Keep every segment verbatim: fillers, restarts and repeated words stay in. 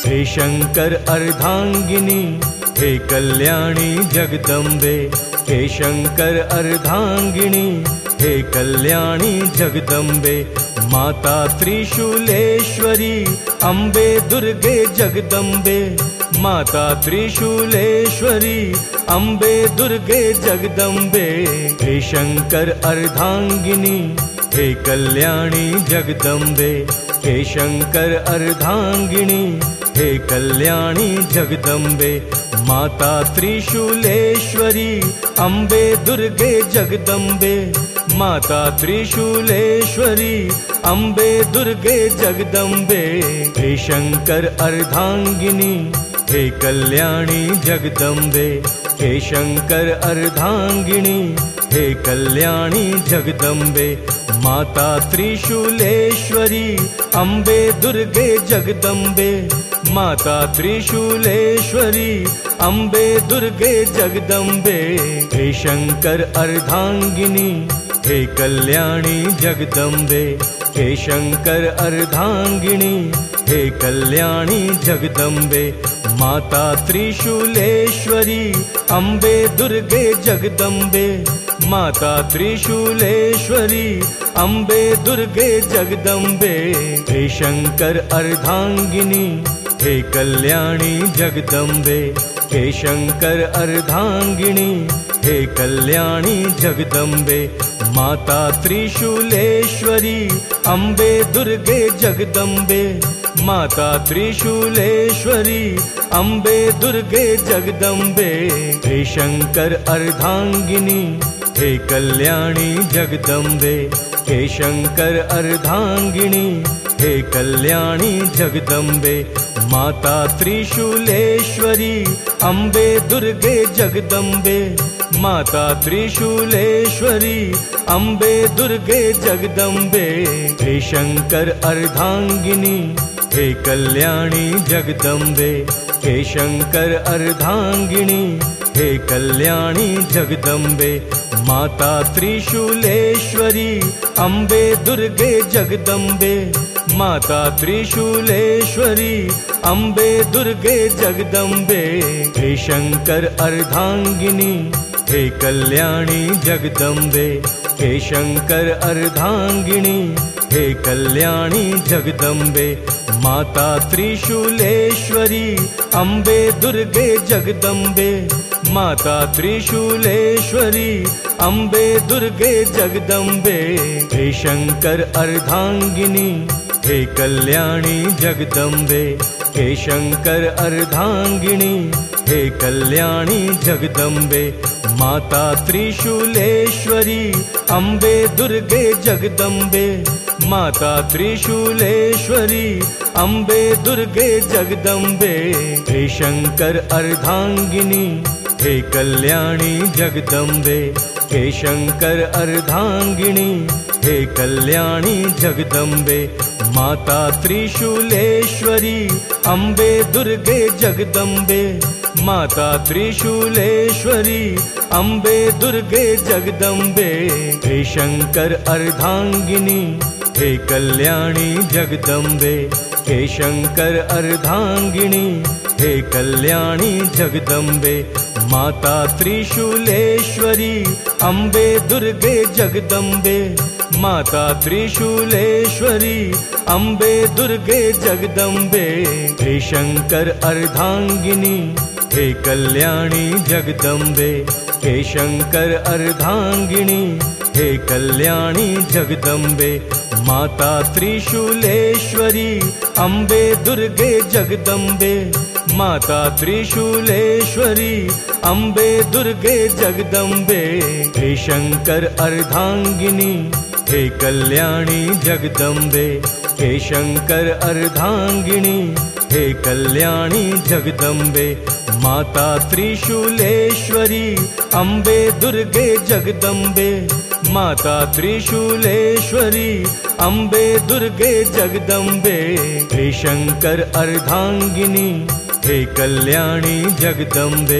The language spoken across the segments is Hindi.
हे शंकर अर्धांगिनी, हे कल्याणी जगदम्बे। हे शंकर अर्धांगिनी, हे कल्याणी जगदम्बे। माता त्रिशूलेश्वरी अम्बे दुर्गे जगदम्बे। माता त्रिशूलेश्वरी अम्बे दुर्गे जगदम्बे। हे शंकर अर्धांगिनी, हे कल्याणी जगदम्बे। हे शंकर अर्धांगिनी, हे कल्याणी जगदम्बे। माता त्रिशूलेश्वरी अम्बे दुर्गे जगदम्बे। माता त्रिशूलेश्वरी अम्बे दुर्गे जगदम्बे। हे शंकर अर्धांगिनी, हे कल्याणी जगदम्बे। हे शंकर अर्धांगिनी, हे कल्याणी जगदम्बे। माता त्रिशूलेश्वरी अम्बे दुर्गे जगदम्बे। माता त्रिशूलेश्वरी अम्बे दुर्गे जगदम्बे। हे शंकर अर्धांगिनी, हे कल्याणी जगदम्बे। हे शंकर अर्धांगिनी, हे कल्याणी जगदम्बे। माता त्रिशूलेश्वरी अम्बे दुर्गे जगदम्बे। माता त्रिशूलेश्वरी अम्बे दुर्गे जगदम्बे। हे शंकर अर्धांगिनी, हे कल्याणी जगदम्बे। हे शंकर अर्धांगिनी, हे कल्याणी जगदम्बे। माता त्रिशूलेश्वरी अम्बे दुर्गे जगदम्बे। माता त्रिशूलेश्वरी अम्बे दुर्गे जगदम्बे। हे शंकर अर्धांगिनी, हे कल्याणी जगदम्बे। हे शंकर अर्धांगिनी, हे कल्याणी जगदम्बे। माता त्रिशूलेश्वरी अम्बे दुर्गे जगदम्बे। माता त्रिशूलेश्वरी अम्बे दुर्गे जगदम्बे। हे शंकर अर्धांगिनी, हे कल्याणी जगदम्बे। हे शंकर अर्धांगिनी, हे कल्याणी जगदम्बे। माता त्रिशूलेश्वरी अम्बे दुर्गे जगदम्बे। माता त्रिशूलेश्वरी अम्बे दुर्गे जगदम्बे। हे शंकर अर्धांगिनी, हे कल्याणी जगदम्बे। हे शंकर अर्धांगिनी, हे कल्याणी जगदम्बे। माता त्रिशूलेश्वरी अम्बे दुर्गे जगदम्बे। माता त्रिशूलेश्वरी अम्बे दुर्गे जगदम्बे। हे शंकर अर्धांगिनी, हे कल्याणी जगदम्बे। हे शंकर अर्धांगिनी, हे कल्याणी जगदम्बे। माता त्रिशूलेश्वरी अम्बे दुर्गे जगदम्बे। माता त्रिशूलेश्वरी अम्बे दुर्गे जगदम्बे। हे शंकर अर्धांगिनी, हे कल्याणी जगदम्बे। हे शंकर अर्धांगिनी, हे कल्याणी जगदम्बे। माता त्रिशूलेश्वरी अम्बे दुर्गे जगदम्बे। माता त्रिशूलेश्वरी अम्बे दुर्गे जगदम्बे। हे शंकर अर्धांगिनी, हे कल्याणी जगदम्बे। हे शंकर अर्धांगिनी, हे कल्याणी जगदम्बे। माता त्रिशूलेश्वरी अम्बे दुर्गे जगदम्बे। माता त्रिशूलेश्वरी अम्बे दुर्गे जगदम्बे। हे शंकर अर्धांगिनी, हे कल्याणी जगदम्बे। हे शंकर अर्धांगिनी, हे कल्याणी जगदम्बे। माता त्रिशूलेश्वरी अम्बे दुर्गे जगदम्बे। माता त्रिशूलेश्वरी अम्बे दुर्गे जगदम्बे। हे शंकर अर्धांगिनी, हे कल्याणी जगदम्बे। हे शंकर अर्धांगिनी, हे कल्याणी जगदम्बे। माता त्रिशूलेश्वरी अम्बे दुर्गे जगदम्बे। माता त्रिशूलेश्वरी अम्बे दुर्गे जगदम्बे। हे शंकर अर्धांगिनी, हे कल्याणी जगदम्बे।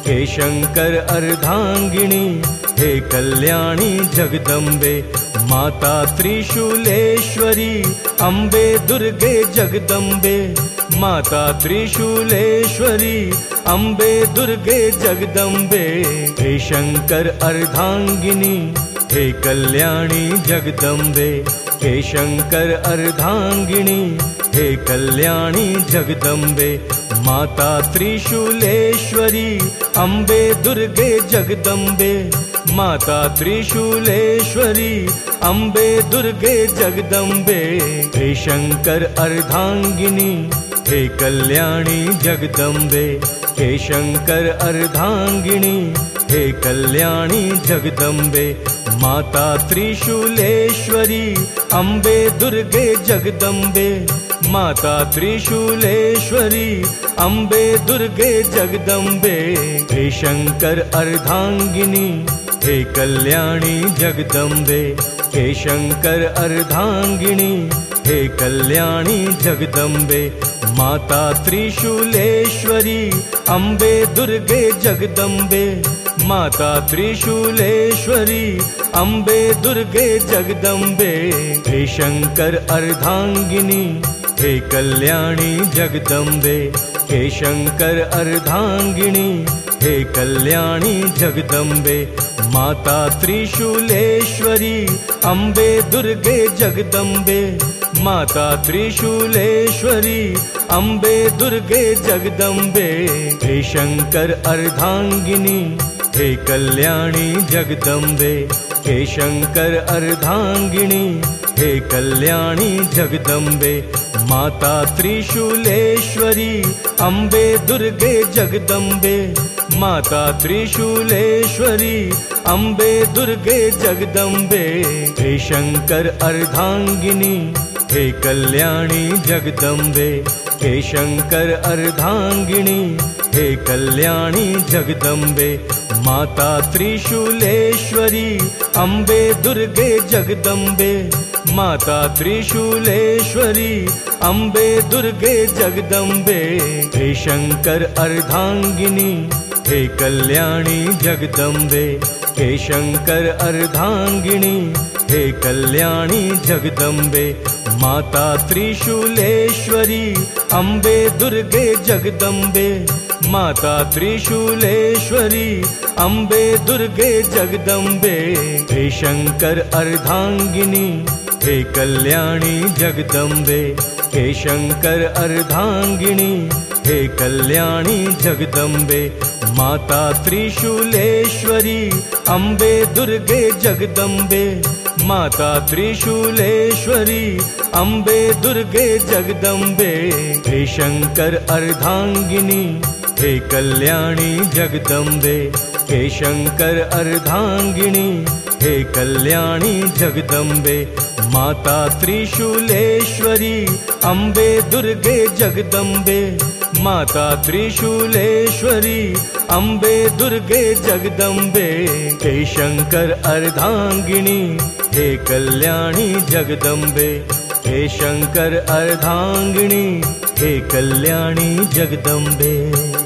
हे शंकर अर्धांगिनी हे कल्याणी जगदम्बे माता त्रिशूलेश्वरी अम्बे दुर्गे जगदम्बे माता त्रिशूलेश्वरी अम्बे दुर्गे जगदम्बे हे शंकर अर्धांगिनी हे कल्याणी जगदम्बे हे शंकर अर्धांगिनी हे कल्याणी जगदम्बे माता त्रिशूलेश्वरी अम्बे दुर्गे जगदम्बे माता त्रिशूलेश्वरी अम्बे दुर्गे जगदम्बे हे शंकर अर्धांगिनी हे कल्याणी जगदम्बे हे शंकर अर्धांगिनी हे कल्याणी जगदम्बे माता त्रिशूलेश्वरी अम्बे दुर्गे जगदम्बे माता त्रिशूलेश्वरी अम्बे दुर्गे जगदम्बे हे शंकर अर्धांगिनी हे कल्याणी जगदम्बे हे शंकर अर्धांगिनी हे कल्याणी जगदम्बे माता त्रिशूलेश्वरी अम्बे दुर्गे जगदम्बे माता त्रिशूलेश्वरी अम्बे दुर्गे जगदम्बे हे शंकर अर्धांगिनी हे कल्याणी जगदम्बे हे शंकर अर्धांगिनी हे कल्याणी जगदम्बे माता त्रिशूलेश्वरी अम्बे दुर्गे जगदम्बे माता त्रिशूलेश्वरी अम्बे दुर्गे जगदम्बे हे शंकर अर्धांगिनी हे कल्याणी जगदम्बे हे शंकर अर्धांगिनी हे कल्याणी जगदम्बे माता त्रिशूलेश्वरी अम्बे दुर्गे जगदम्बे माता त्रिशूलेश्वरी अम्बे दुर्गे जगदम्बे हे शंकर अर्धांगिनी हे कल्याणी जगदम्बे हे शंकर अर्धांगिनी हे कल्याणी जगदम्बे माता त्रिशूलेश्वरी अम्बे दुर्गे जगदम्बे माता त्रिशूलेश्वरी अम्बे दुर्गे जगदम्बे हे शंकर अर्धांगिनी हे कल्याणी जगदम्बे हे शंकर अर्धांगिनी हे कल्याणी जगदम्बे माता त्रिशूलेश्वरी अम्बे दुर्गे जगदम्बे माता त्रिशूलेश्वरी अम्बे दुर्गे जगदम्बे हे शंकर अर्धांगिनी हे कल्याणी जगदम्बे हे शंकर अर्धांगिनी हे कल्याणी जगदम्बे माता त्रिशूलेश्वरी अम्बे दुर्गे जगदम्बे माता त्रिशूलेश्वरी अम्बे दुर्गे जगदम्बे हे शंकर अर्धांगिनी हे कल्याणी जगदम्बे हे शंकर अर्धांगिनी हे कल्याणी जगदम्बे माता त्रिशूलेश्वरी अम्बे दुर्गे जगदम्बे माता त्रिशूलेश्वरी अम्बे दुर्गे जगदम्बे हे शंकर अर्धांगिनी हे कल्याणी जगदम्बे हे शंकर अर्धांगिनी हे कल्याणी जगदम्बे।